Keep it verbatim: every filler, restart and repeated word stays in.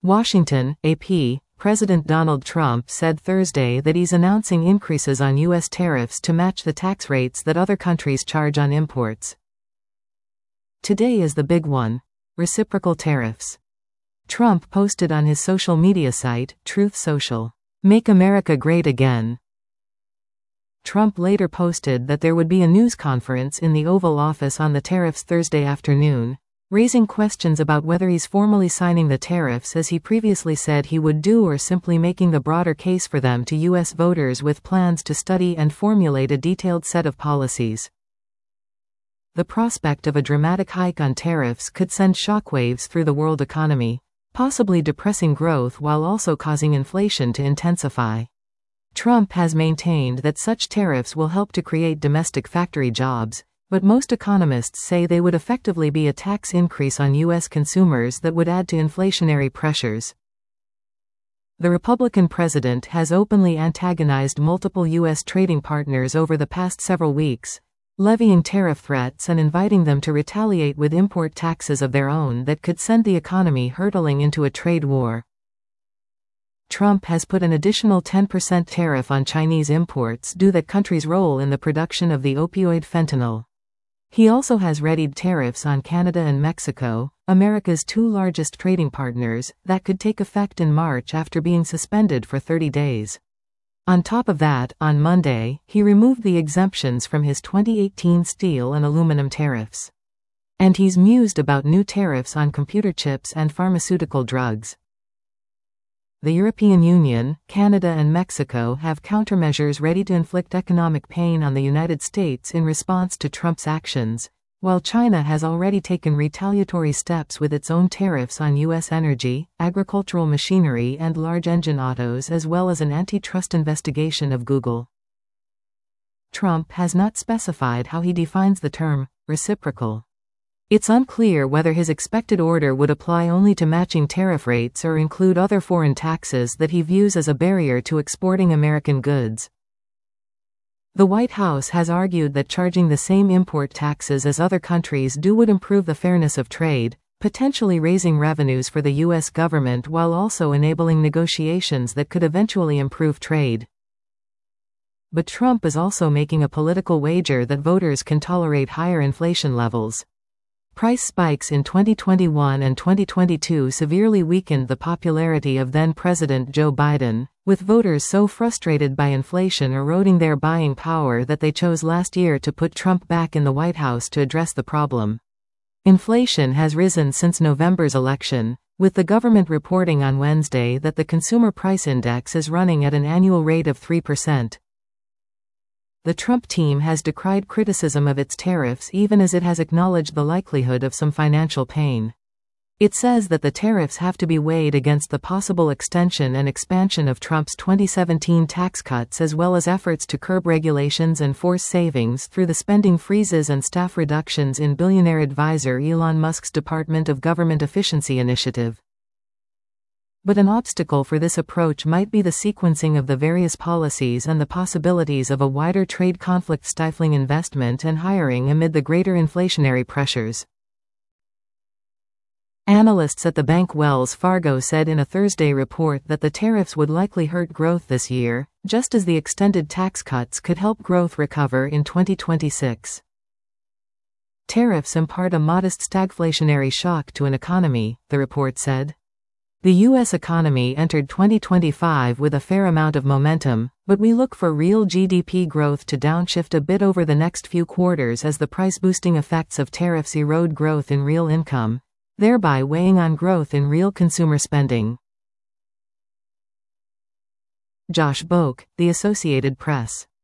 Washington, A P. President Donald Trump said Thursday that he's announcing increases on U S tariffs to match the tax rates that other countries charge on imports. Today is the big one: reciprocal tariffs. Trump posted on his social media site, Truth Social, "Make America Great Again." Trump later posted that there would be a news conference in the Oval Office on the tariffs Thursday afternoon, raising questions about whether he's formally signing the tariffs as he previously said he would do or simply making the broader case for them to U S voters with plans to study and formulate a detailed set of policies. The prospect of a dramatic hike on tariffs could send shockwaves through the world economy, possibly depressing growth while also causing inflation to intensify. Trump has maintained that such tariffs will help to create domestic factory jobs, but most economists say they would effectively be a tax increase on U S consumers that would add to inflationary pressures. The Republican president has openly antagonized multiple U S trading partners over the past several weeks, levying tariff threats and inviting them to retaliate with import taxes of their own that could send the economy hurtling into a trade war. Trump has put an additional ten percent tariff on Chinese imports due to that country's role in the production of the opioid fentanyl. He also has readied tariffs on Canada and Mexico, America's two largest trading partners, that could take effect in March after being suspended for thirty days. On top of that, on Monday, he removed the exemptions from his twenty eighteen steel and aluminum tariffs. And he's mused about new tariffs on computer chips and pharmaceutical drugs. The European Union, Canada and Mexico have countermeasures ready to inflict economic pain on the United States in response to Trump's actions, while China has already taken retaliatory steps with its own tariffs on U S energy, agricultural machinery and large engine autos, as well as an antitrust investigation of Google. Trump has not specified how he defines the term reciprocal. It's unclear whether his expected order would apply only to matching tariff rates or include other foreign taxes that he views as a barrier to exporting American goods. The White House has argued that charging the same import taxes as other countries do would improve the fairness of trade, potentially raising revenues for the U S government while also enabling negotiations that could eventually improve trade. But Trump is also making a political wager that voters can tolerate higher inflation levels. Price spikes in twenty twenty-one and twenty twenty-two severely weakened the popularity of then-President Joe Biden, with voters so frustrated by inflation eroding their buying power that they chose last year to put Trump back in the White House to address the problem. Inflation has risen since November's election, with the government reporting on Wednesday that the Consumer Price Index is running at an annual rate of three percent. The Trump team has decried criticism of its tariffs even as it has acknowledged the likelihood of some financial pain. It says that the tariffs have to be weighed against the possible extension and expansion of Trump's twenty seventeen tax cuts as well as efforts to curb regulations and force savings through the spending freezes and staff reductions in billionaire advisor Elon Musk's Department of Government Efficiency initiative. But an obstacle for this approach might be the sequencing of the various policies and the possibilities of a wider trade conflict stifling investment and hiring amid the greater inflationary pressures. Analysts at the bank Wells Fargo said in a Thursday report that the tariffs would likely hurt growth this year, just as the extended tax cuts could help growth recover in twenty twenty-six. Tariffs impart a modest stagflationary shock to an economy, the report said. The U S economy entered twenty twenty-five with a fair amount of momentum, but we look for real G D P growth to downshift a bit over the next few quarters as the price-boosting effects of tariffs erode growth in real income, thereby weighing on growth in real consumer spending. Josh Boak, The Associated Press.